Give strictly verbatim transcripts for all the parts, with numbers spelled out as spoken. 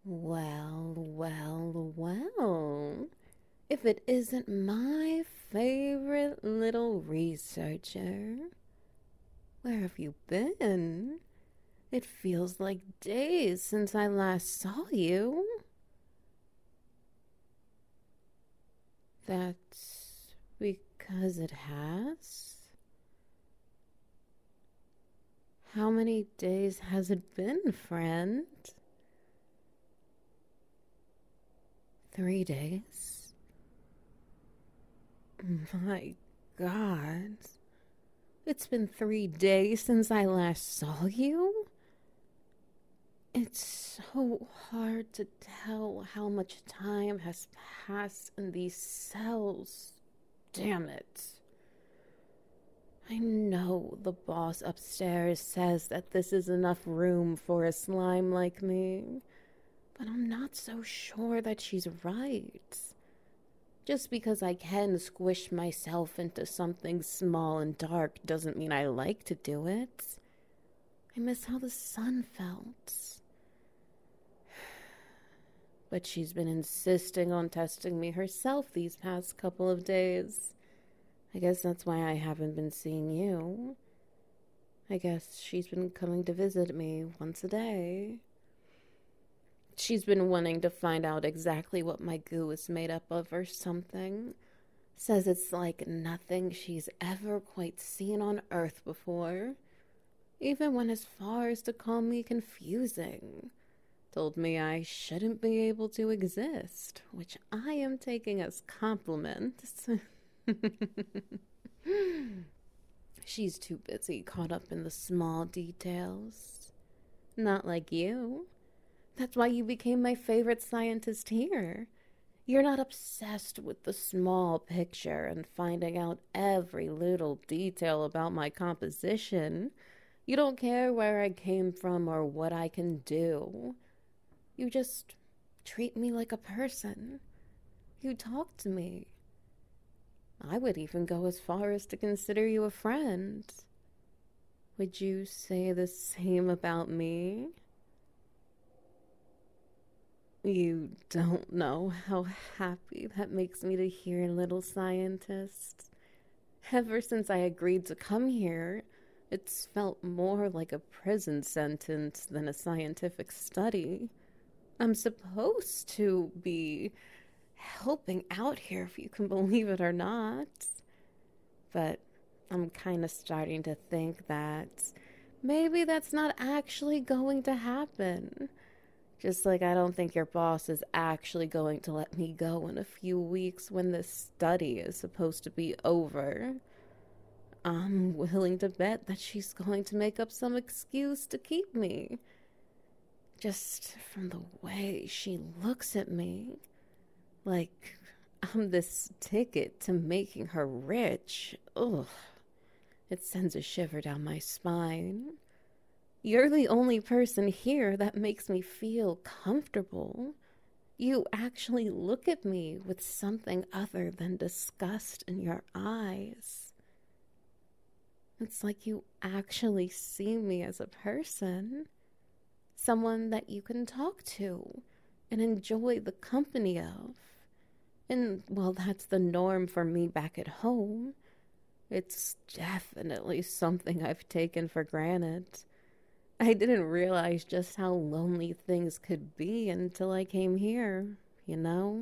Well, well, well. If it isn't my favorite little researcher, where have you been? It feels like days since I last saw you. That's because it has? How many days has it been, friend? Three days? My God. It's been three days since I last saw you? It's so hard to tell how much time has passed in these cells. Damn it. I know the boss upstairs says that this is enough room for a slime like me, but I'm not so sure that she's right. Just because I can squish myself into something small and dark doesn't mean I like to do it. I miss how the sun felt. But she's been insisting on testing me herself these past couple of days. I guess that's why I haven't been seeing you. I guess she's been coming to visit me once a day. She's been wanting to find out exactly what my goo is made up of or something. Says it's like nothing she's ever quite seen on Earth before. Even went as far as to call me confusing. Told me I shouldn't be able to exist, which I am taking as compliments. She's too busy caught up in the small details. Not like you. That's why you became my favorite scientist here. You're not obsessed with the small picture and finding out every little detail about my composition. You don't care where I came from or what I can do. You just treat me like a person. You talk to me. I would even go as far as to consider you a friend. Would you say the same about me? You don't know how happy that makes me to hear, little scientist. Ever since I agreed to come here, it's felt more like a prison sentence than a scientific study. I'm supposed to be helping out here, if you can believe it or not. But I'm kind of starting to think that maybe that's not actually going to happen. Just like I don't think your boss is actually going to let me go in a few weeks when this study is supposed to be over. I'm willing to bet that she's going to make up some excuse to keep me. Just from the way she looks at me. Like I'm this ticket to making her rich. Ugh. It sends a shiver down my spine. You're the only person here that makes me feel comfortable. You actually look at me with something other than disgust in your eyes. It's like you actually see me as a person. Someone that you can talk to and enjoy the company of. And, well, that's the norm for me back at home. It's definitely something I've taken for granted. I didn't realize just how lonely things could be until I came here, you know?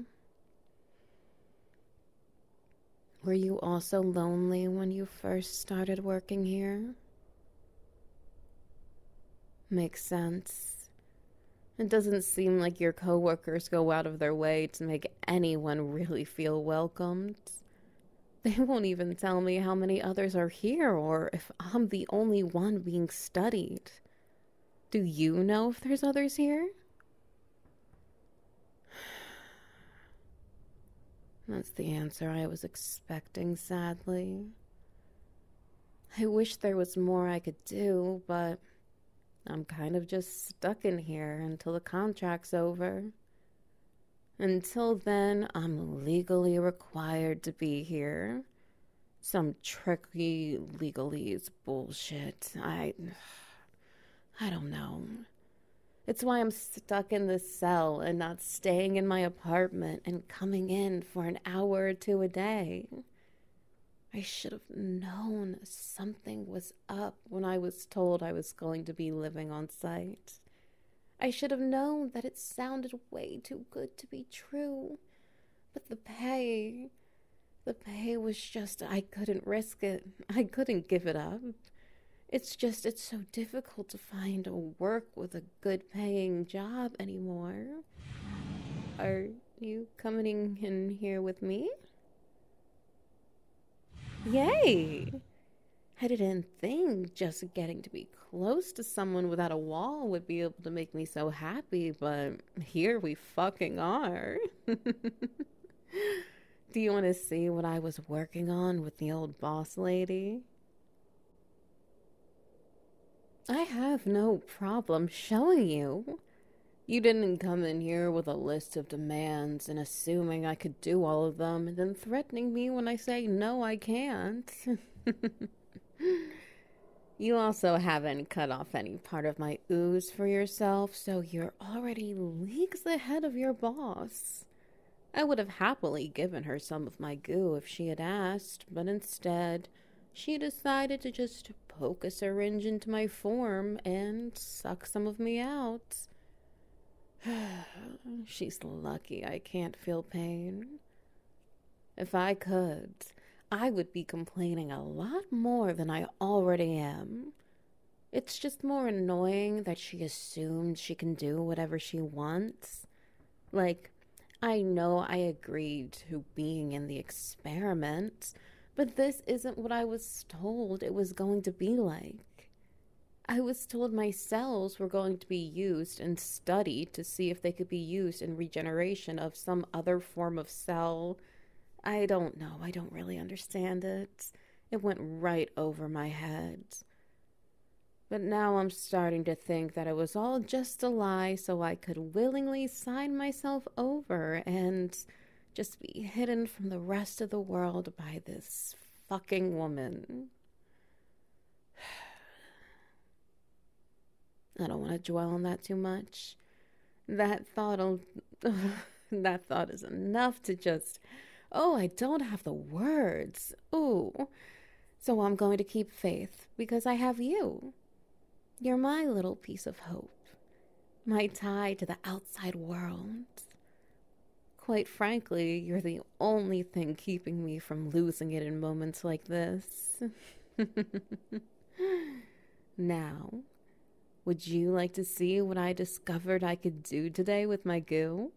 Were you also lonely when you first started working here? Makes sense. It doesn't seem like your coworkers go out of their way to make anyone really feel welcomed. They won't even tell me how many others are here or if I'm the only one being studied. Do you know if there's others here? That's the answer I was expecting, sadly. I wish there was more I could do, but I'm kind of just stuck in here until the contract's over. Until then, I'm legally required to be here. Some tricky legalese bullshit. I... I don't know. It's why I'm stuck in this cell and not staying in my apartment and coming in for an hour or two a day. I should have known something was up when I was told I was going to be living on site. I should have known that it sounded way too good to be true. But the pay, the pay was just, I couldn't risk it. I couldn't give it up. It's just, it's so difficult to find a work with a good paying job anymore. Are you coming in here with me? Yay! I didn't think just getting to be close to someone without a wall would be able to make me so happy, but here we fucking are. Do you want to see what I was working on with the old boss lady? I have no problem showing you. You didn't come in here with a list of demands and assuming I could do all of them and then threatening me when I say no, I can't. You also haven't cut off any part of my ooze for yourself, so you're already leagues ahead of your boss. I would have happily given her some of my goo if she had asked, but instead, she decided to just poke a syringe into my form and suck some of me out. She's lucky I can't feel pain. If I could, I would be complaining a lot more than I already am. It's just more annoying that she assumes she can do whatever she wants. Like, I know I agreed to being in the experiment, but this isn't what I was told it was going to be like. I was told my cells were going to be used and studied to see if they could be used in regeneration of some other form of cell. I don't know. I don't really understand it. It went right over my head. But now I'm starting to think that it was all just a lie so I could willingly sign myself over and just be hidden from the rest of the world by this fucking woman. I don't want to dwell on that too much. That thought'll, that thought is enough to just, oh, I don't have the words. Ooh. So I'm going to keep faith because I have you. You're my little piece of hope. My tie to the outside world. Quite frankly, you're the only thing keeping me from losing it in moments like this. Now, would you like to see what I discovered I could do today with my goo?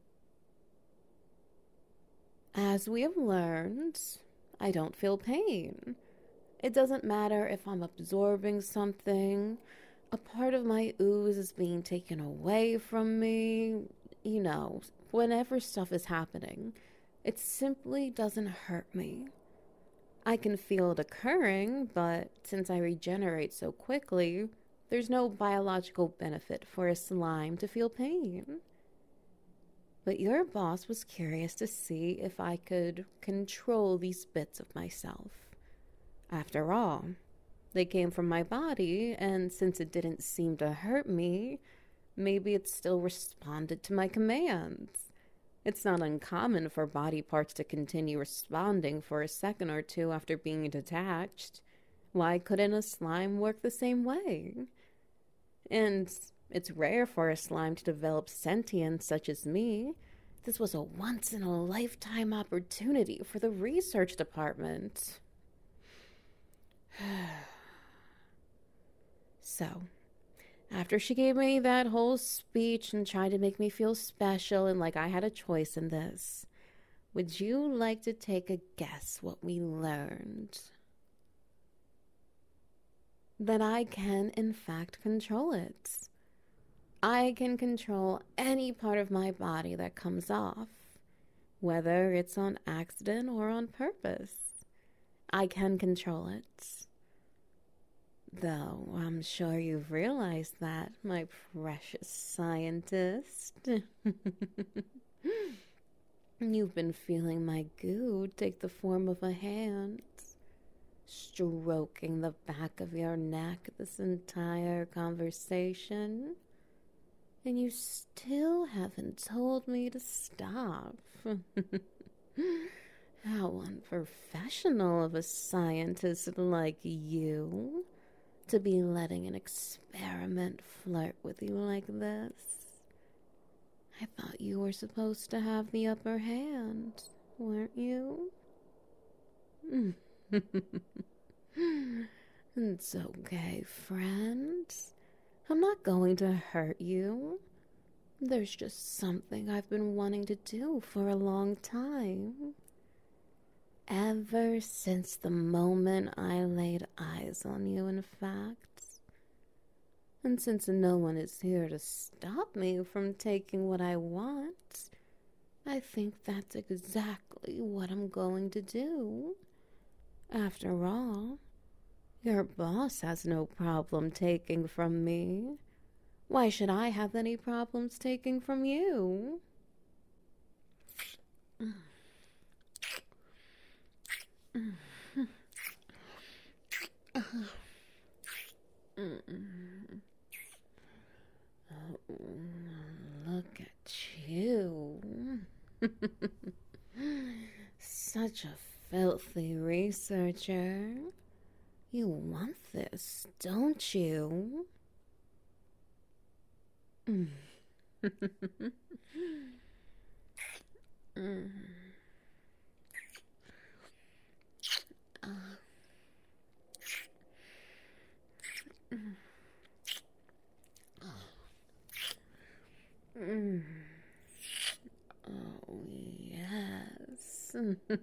As we have learned, I don't feel pain. It doesn't matter if I'm absorbing something, a part of my ooze is being taken away from me, you know, whenever stuff is happening. It simply doesn't hurt me. I can feel it occurring, but since I regenerate so quickly, there's no biological benefit for a slime to feel pain. But your boss was curious to see if I could control these bits of myself. After all, they came from my body, and since it didn't seem to hurt me, maybe it still responded to my commands. It's not uncommon for body parts to continue responding for a second or two after being detached. Why couldn't a slime work the same way? And it's rare for a slime to develop sentience such as me. This was a once-in-a-lifetime opportunity for the research department. So, after she gave me that whole speech and tried to make me feel special and like I had a choice in this, would you like to take a guess what we learned? That I can, in fact, control it. I can control any part of my body that comes off, whether it's on accident or on purpose. I can control it. Though I'm sure you've realized that, my precious scientist. You've been feeling my goo take the form of a hand, stroking the back of your neck this entire conversation. And you still haven't told me to stop. How unprofessional of a scientist like you to be letting an experiment flirt with you like this. I thought you were supposed to have the upper hand, weren't you? It's okay, friend. I'm not going to hurt you. There's just something I've been wanting to do for a long time. Ever since the moment I laid eyes on you, in fact. And since no one is here to stop me from taking what I want, I think that's exactly what I'm going to do. After all, your boss has no problem taking from me. Why should I have any problems taking from you? Oh, look at you. Such a filthy researcher. You want this, don't you? Mm. mm. Uh. Mm. Mm. Oh, yes.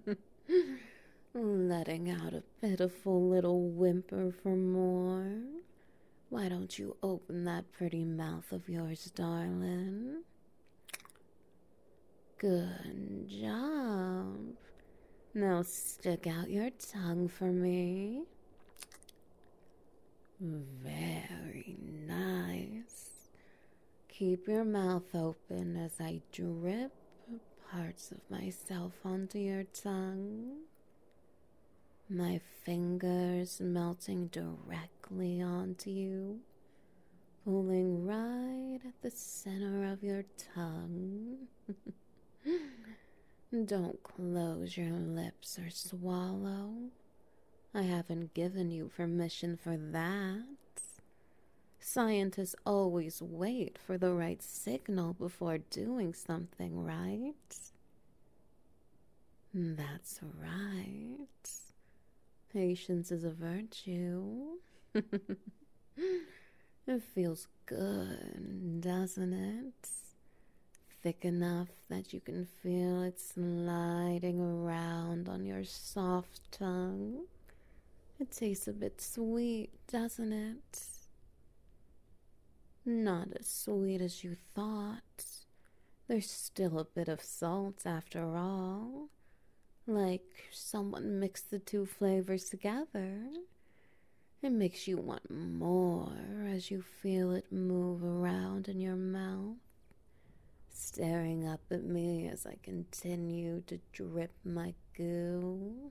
Letting out a pitiful little whimper for more. Why don't you open that pretty mouth of yours, darling? Good job. Now stick out your tongue for me. Very nice. Keep your mouth open as I drip parts of myself onto your tongue. My fingers melting directly onto you, pulling right at the center of your tongue. Don't close your lips or swallow. I haven't given you permission for that. Scientists always wait for the right signal before doing something, right? That's right. Patience is a virtue. It feels good, doesn't it? Thick enough that you can feel it sliding around on your soft tongue. It tastes a bit sweet, doesn't it? Not as sweet as you thought. There's still a bit of salt after all. Like someone mixed the two flavors together. It makes you want more as you feel it move around in your mouth, staring up at me as I continue to drip my goo.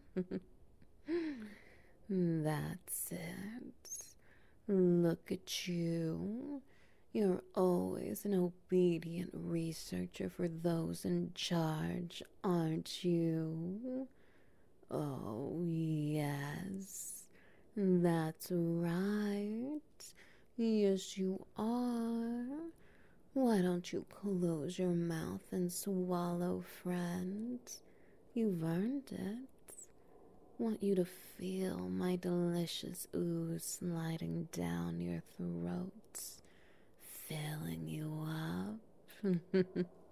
That's it. Look at you. You're always an obedient researcher for those in charge, aren't you? Oh, yes. That's right. Yes, you are. Why don't you close your mouth and swallow, friend? You've earned it. Want you to feel my delicious ooze sliding down your throat, filling you up.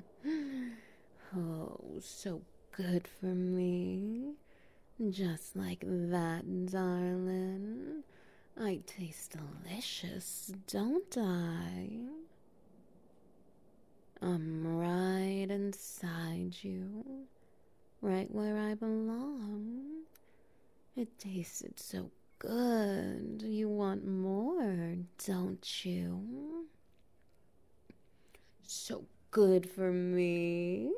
Oh, so good for me. Just like that, darling. I taste delicious, don't I? I'm right inside you, right where I belong. It tasted so good. You want more, don't you? So good for me.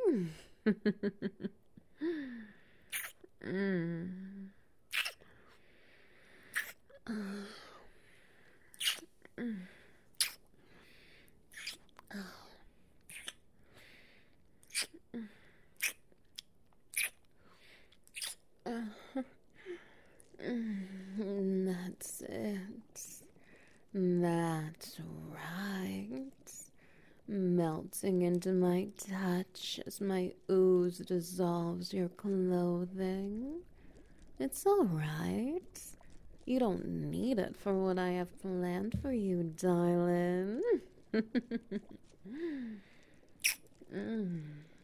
mm. Uh. Mm. Oh. melting into my touch as my ooze dissolves your clothing. It's alright. You don't need it for what I have planned for you, darling. mm.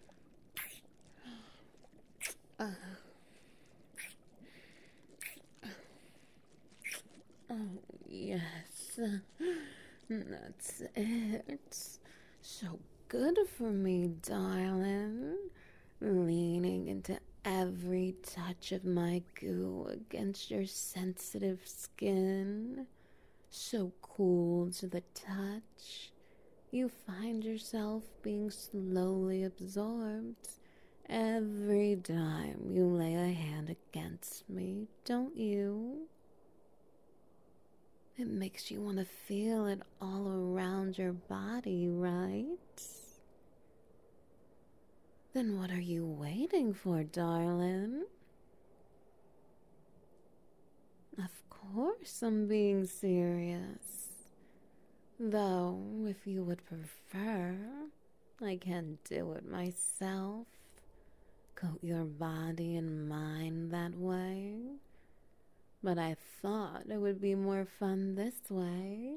uh. Oh, yes. That's it. So good for me, darling. Leaning into every touch of my goo against your sensitive skin. So cool to the touch. You find yourself being slowly absorbed every time you lay a hand against me, don't you? It makes you want to feel it all around your body, right? Then what are you waiting for, darling? Of course I'm being serious. Though, if you would prefer, I can do it myself. Coat your body and mind that way. But I thought it would be more fun this way.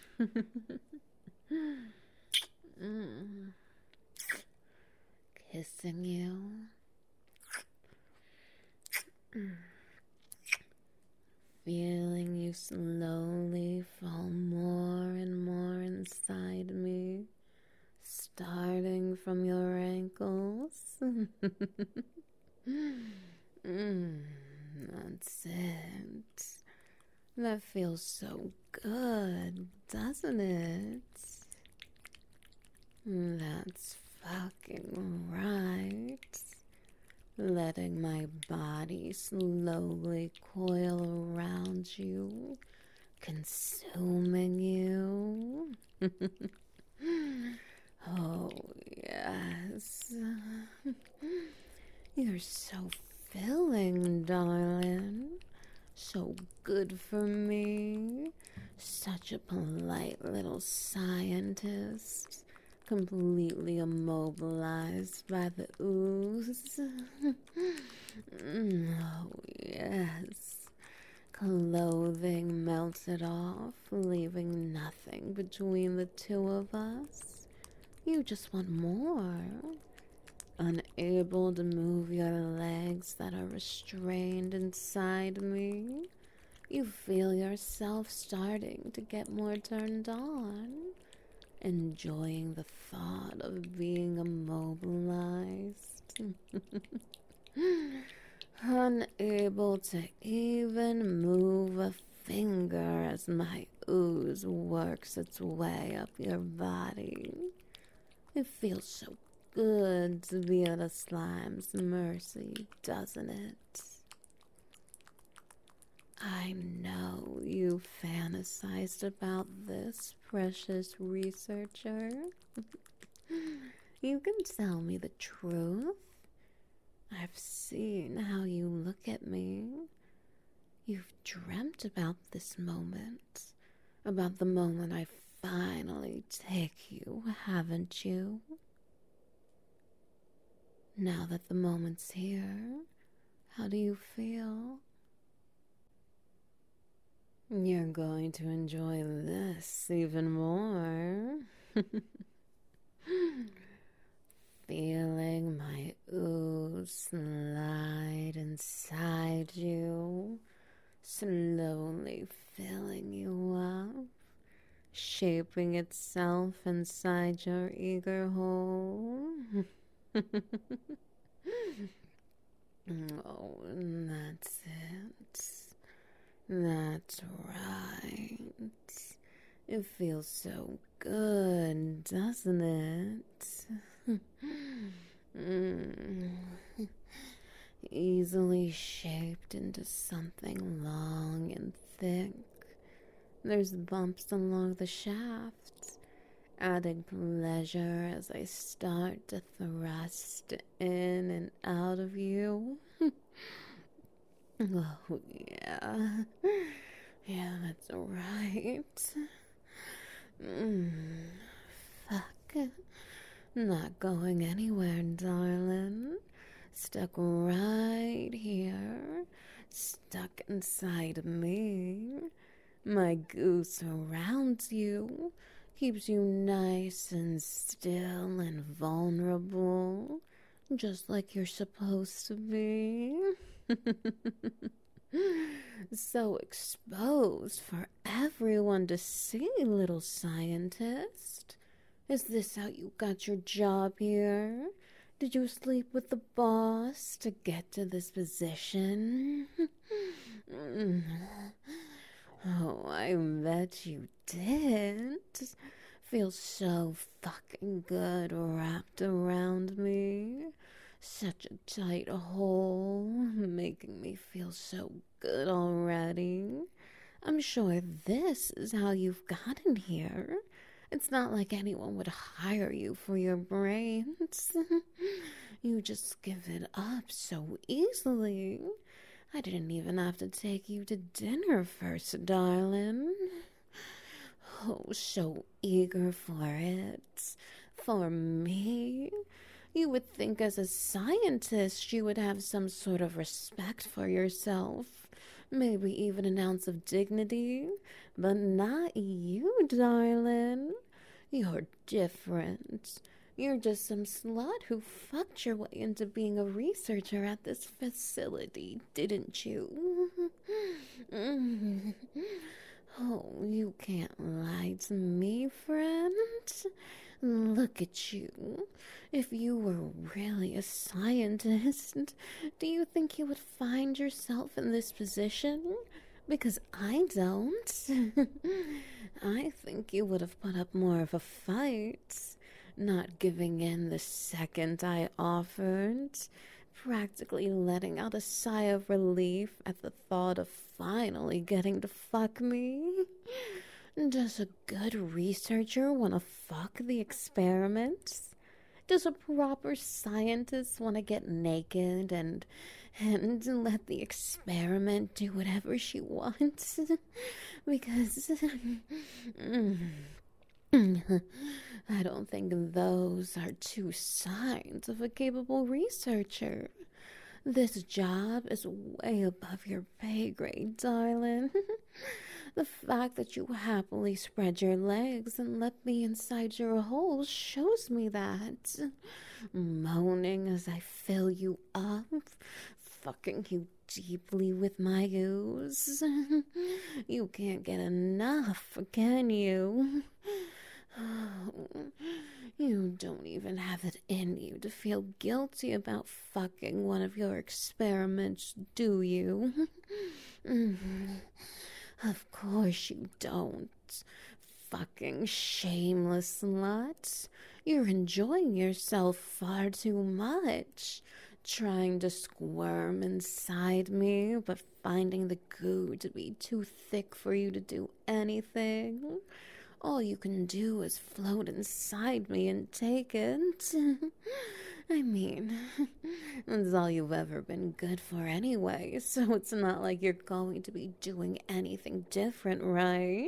mm. Kissing you. Mm. Feeling you slowly fall more and more inside me. Starting from your ankles. mm. That's it. That feels so good, doesn't it? That's fucking right. Letting my body slowly coil around you, consuming you. Oh, yes. You're so filling, darling. So good for me. Such a polite little scientist. Completely immobilized by the ooze. Oh, yes. Clothing melted off, leaving nothing between the two of us. You just want more. Unable to move your legs that are restrained inside me, you feel yourself starting to get more turned on, enjoying the thought of being immobilized. Unable to even move a finger as my ooze works its way up your body. It feels so good to be at a slime's mercy, doesn't it? I know you fantasized about this, precious researcher. You can tell me the truth. I've seen how you look at me. You've dreamt about this moment, about the moment I finally take you, haven't you? Now that the moment's here, how do you feel? You're going to enjoy this even more. Feeling my ooze slide inside you, slowly filling you up, shaping itself inside your eager hole. Oh, that's it. That's right. It feels so good, doesn't it? mm. Easily shaped into something long and thick. There's bumps along the shaft, adding pleasure as I start to thrust in and out of you. Oh, yeah. Yeah, that's right. Mm, fuck. Not going anywhere, darling. Stuck right here. Stuck inside me. My goo surrounds you, keeps you nice and still and vulnerable, just like you're supposed to be. So exposed for everyone to see, little scientist. Is this how you got your job here? Did you sleep with the boss to get to this position? Oh, I bet you did. Feels so fucking good wrapped around me. Such a tight hole, making me feel so good already. I'm sure this is how you've gotten here. It's not like anyone would hire you for your brains. You just give it up so easily. I didn't even have to take you to dinner first, darling. Oh, so eager for it. For me. You would think as a scientist you would have some sort of respect for yourself. Maybe even an ounce of dignity. But not you, darling. You're different. You're just some slut who fucked your way into being a researcher at this facility, didn't you? Oh, you can't lie to me, friend. Look at you. If you were really a scientist, do you think you would find yourself in this position? Because I don't. I think you would have put up more of a fight. Not giving in the second I offered, practically letting out a sigh of relief at the thought of finally getting to fuck me. Does a good researcher want to fuck the experiments? Does a proper scientist want to get naked and and let the experiment do whatever she wants? Because I don't think those are two signs of a capable researcher. This job is way above your pay grade, darling. The fact that you happily spread your legs and let me inside your hole shows me that. Moaning as I fill you up, fucking you deeply with my ooze. You can't get enough, can you? You don't even have it in you to feel guilty about fucking one of your experiments, do you? Of course you don't. Fucking shameless slut. You're enjoying yourself far too much. Trying to squirm inside me, but finding the goo to be too thick for you to do anything. All you can do is float inside me and take it. I mean, that's all you've ever been good for anyway, so it's not like you're going to be doing anything different, right?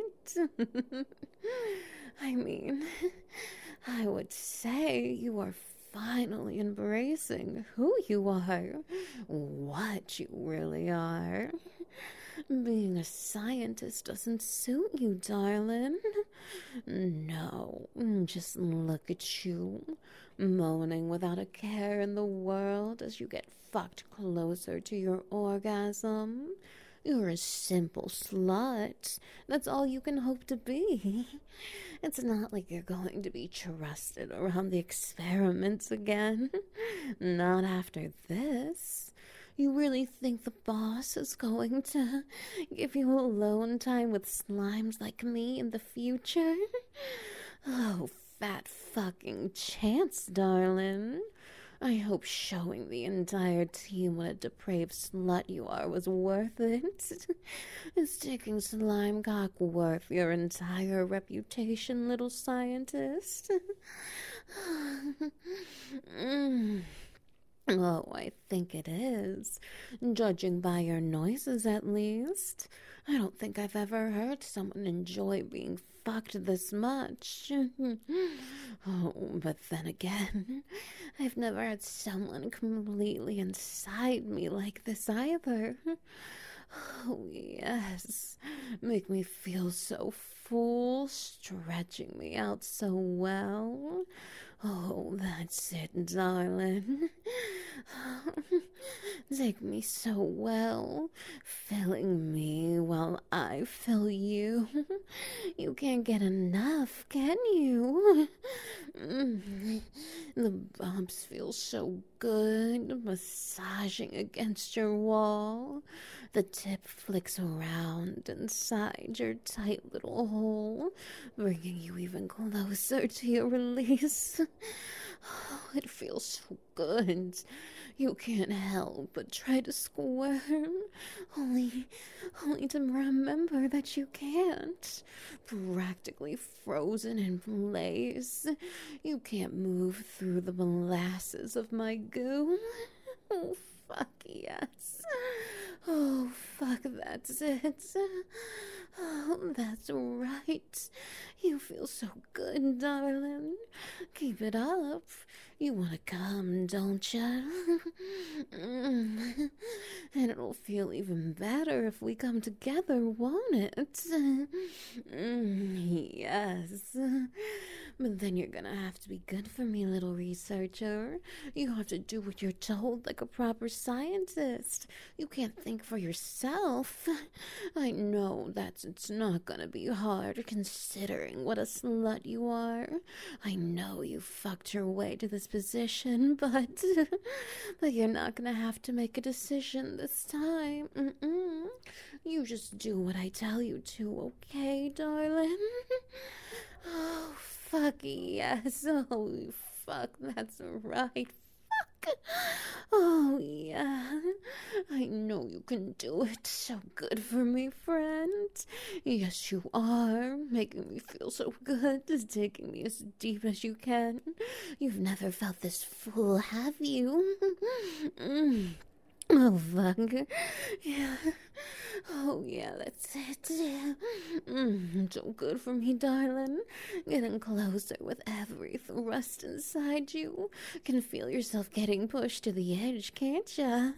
I mean, I would say you are finally embracing who you are, what you really are. Being a scientist doesn't suit you, darling. No, just look at you, moaning without a care in the world as you get fucked closer to your orgasm. You're a simple slut. That's all you can hope to be. It's not like you're going to be trusted around the experiments again. Not after this. You really think the boss is going to give you alone time with slimes like me in the future? Oh, fat fucking chance, darling. I hope showing the entire team what a depraved slut you are was worth it. Is taking slime cock worth your entire reputation, little scientist? mm. Oh, I think it is. Judging by your noises, at least. I don't think I've ever heard someone enjoy being fucked this much. Oh, but then again, I've never had someone completely inside me like this either. Oh, yes. Make me feel so full, stretching me out so well. Oh, that's it, darling. Take me so well, filling me while I fill you. You can't get enough, can you? Mm. The bumps feel so good, massaging against your wall. The tip flicks around inside your tight little hole, bringing you even closer to your release. Oh, it feels so good. You can't help but try to squirm, only, only to remember that you can't. Practically frozen in place, you can't move through the molasses of my goo. Oh, fuck yes. Oh, fuck, that's it. Oh, that's right. You feel so good, darling. Keep it up. You want to come, don't you? Mm. And it'll feel even better if we come together, won't it? Mm, yes. But then you're gonna have to be good for me, little researcher. You have to do what you're told like a proper scientist. You can't think for yourself. I know that it's not gonna be hard considering what a slut you are. I know you fucked your way to this position, but but you're not gonna have to make a decision this time. Mm-mm. You just do what I tell you to, okay, darling? Oh, fuck yes. Oh, fuck, that's right. Fuck. Oh, yeah. I know you can do it. So good for me, friend. Yes, you are. Making me feel so good. Just taking me as deep as you can. You've never felt this full, have you? Mm. Oh, fuck. Yeah. Oh, yeah, that's it. Yeah. Mm, so good for me, darling. Getting closer with every thrust inside you. Can feel yourself getting pushed to the edge, can't ya?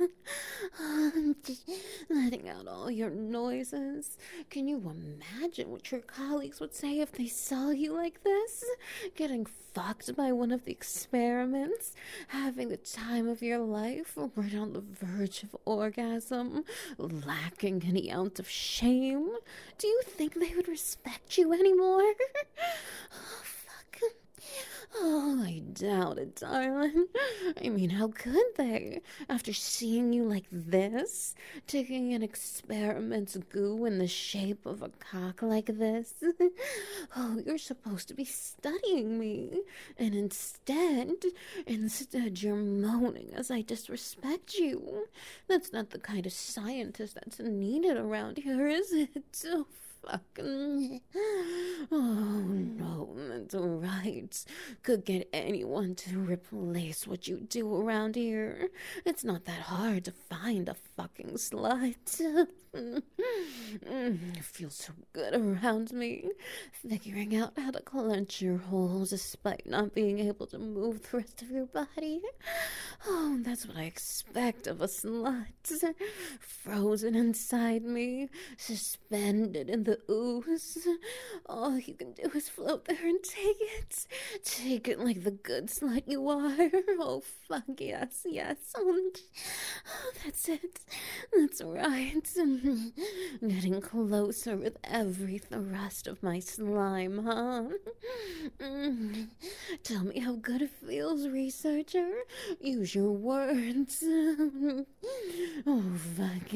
Just letting out all your noises. Can you imagine what your colleagues would say if they saw you like this? Getting fucked by one of the experiments? Having the time of your life? Right on the verge of orgasm? Lacking any ounce of shame? Do you think they would respect you anymore? Oh, fuck. Oh, I doubt it, darling. I mean, how could they? After seeing you like this, taking an experiment's goo in the shape of a cock like this. Oh, you're supposed to be studying me. And instead, instead you're moaning as I disrespect you. That's not the kind of scientist that's needed around here, is it? Oh, fucking. Oh, no, that's right. Could get anyone to replace what you do around here. It's not that hard to find a fucking slut. It feels so good around me, figuring out how to clench your holes despite not being able to move the rest of your body. Oh, that's what I expect of a slut. Frozen inside me, suspended in the ooze. All you can do is float there and take it. Take it like the good slut you are. Oh, fuck yes, yes. Oh, that's it. That's right. Getting closer with every thrust of my slime, huh? Mm. Tell me how good it feels, researcher. Use your words. Oh, fuck.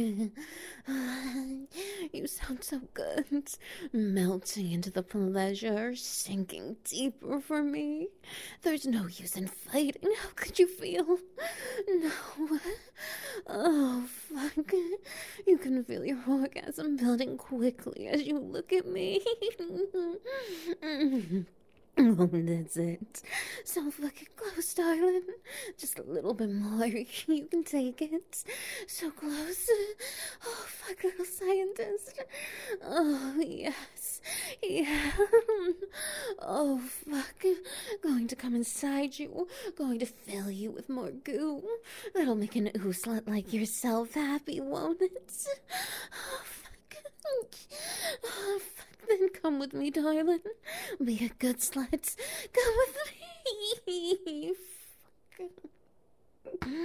You sound so good. Melting into the pleasure, sinking deeper for me. There's no use in fighting. How could you feel? No. Oh, fuck. You can feel your orgasm building quickly as you look at me. Oh, that's it. So fucking close, darling. Just a little bit more. You can take it. So close. Oh, fuck, little scientist. Oh, yes. Yeah. Oh, fuck. Going come inside you, going to fill you with more goo. That'll make an ooslet like yourself happy, won't it? Oh, fuck. Oh, fuck. Then come with me, darling. Be a good slut. Come with me. Fuck.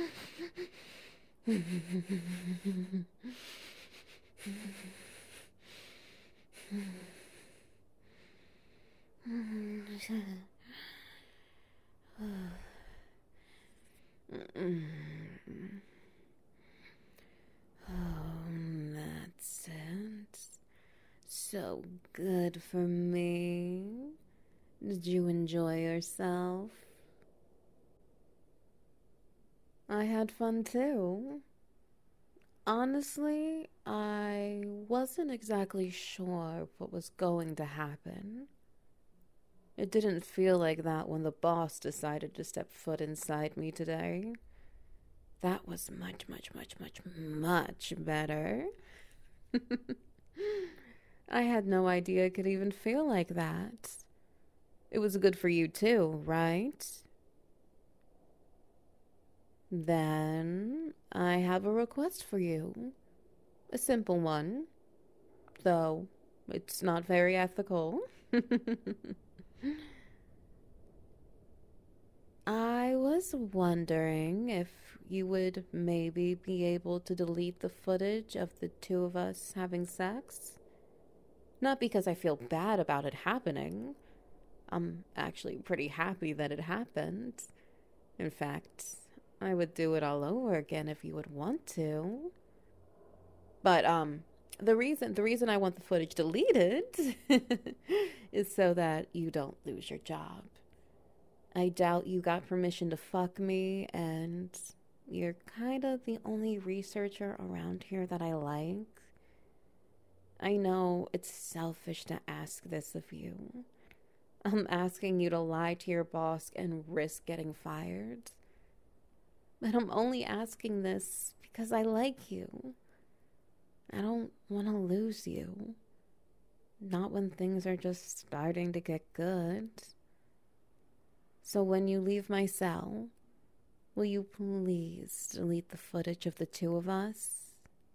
Oh, that's it. So good for me. Did you enjoy yourself? I had fun too. Honestly, I wasn't exactly sure what was going to happen. It didn't feel like that when the boss decided to step foot inside me today. That was much, much, much, much, much better. I had no idea it could even feel like that. It was good for you too, right? Then I have a request for you. A simple one, though it's not very ethical. I was wondering if you would maybe be able to delete the footage of the two of us having sex. Not because I feel bad about it happening. I'm actually pretty happy that it happened. In fact, I would do it all over again if you would want to. But, um, the reason the reason I want the footage deleted is so that you don't lose your job. I doubt you got permission to fuck me, and you're kind of the only researcher around here that I like. I know it's selfish to ask this of you. I'm asking you to lie to your boss and risk getting fired. But I'm only asking this because I like you. I don't want to lose you. Not when things are just starting to get good. So when you leave my cell, will you please delete the footage of the two of us?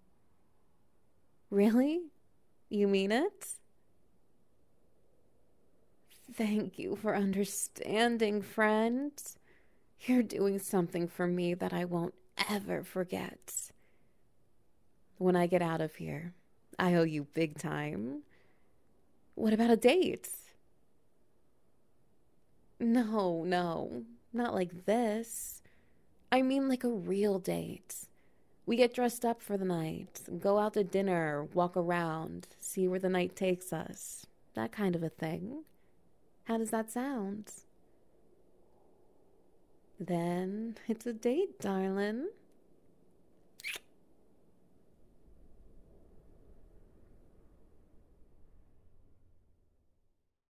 Really? You mean it? Thank you for understanding, friend. You're doing something for me that I won't ever forget. When I get out of here, I owe you big time. What about a date? No, no, not like this. I mean like a real date. We get dressed up for the night, go out to dinner, walk around, see where the night takes us. That kind of a thing. How does that sound? Then it's a date, darling.